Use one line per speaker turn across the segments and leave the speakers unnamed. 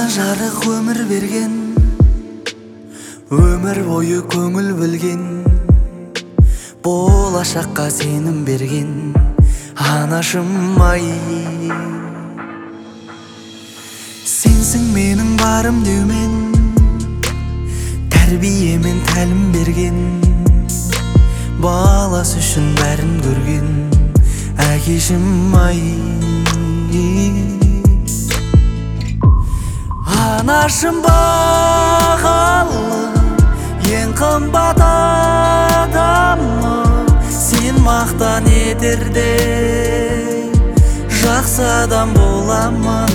жарық өмір берген, өмір бойы көңіл білген, болашаққа сенім берген анашым ай. Сенсің менің барым деумен, тәрбиемен тәлім берген, баласы үшін бәрін көрген әкешім ай. Анашым бағалы, ең қымбат адамым, сен мақтан етердей жақсы адам боламын.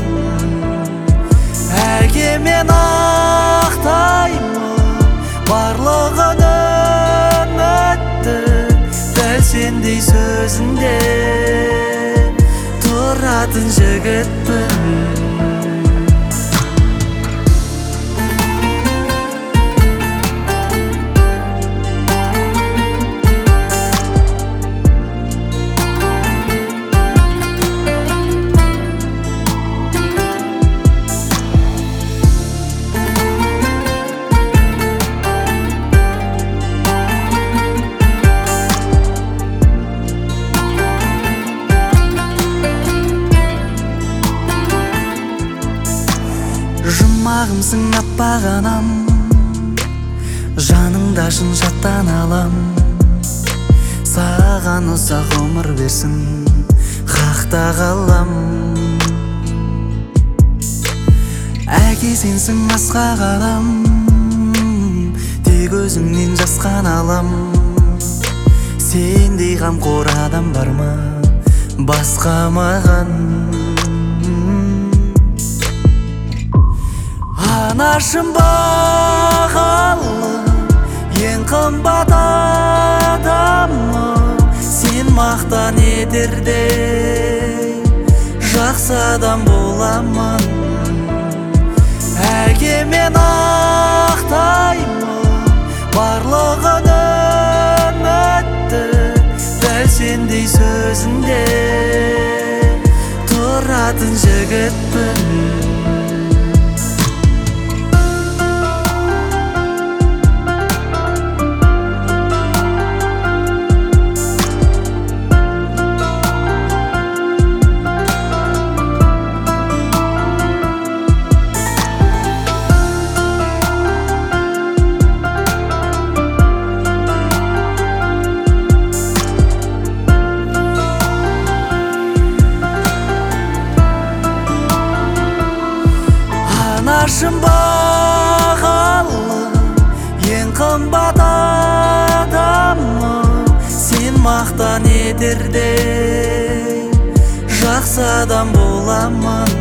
Әкемен ақтаймын барлығын үміттің, дәл сендей сөзінде тұратын жігітпін. Жұмағымсың аппақ анам, жаныңда шын жаттан алам. Саған ұзақ ғұмыр берсін хақта қалам. Әке сенсің асқақ адам, тек өзіңнен жасқан алам. Сендей қамқор адам бар ма басқа маған? Анашым бағалы, ең қымбат адамым, сен мақтан етердей жақсы адам боламын. Әкемен ақтаймын барлығын үміттің, дәл сендей сөзінде тұратын жігітпін. Анашым бағалы, ең қымбат адамым, сен мақтан етердей жақсы адам боламын.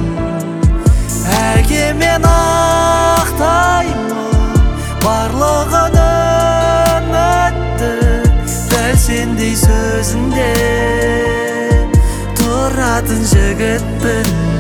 Әкемен ақтаймын барлығын үміттің, дәл сендей сөзінде тұратын жігітпін.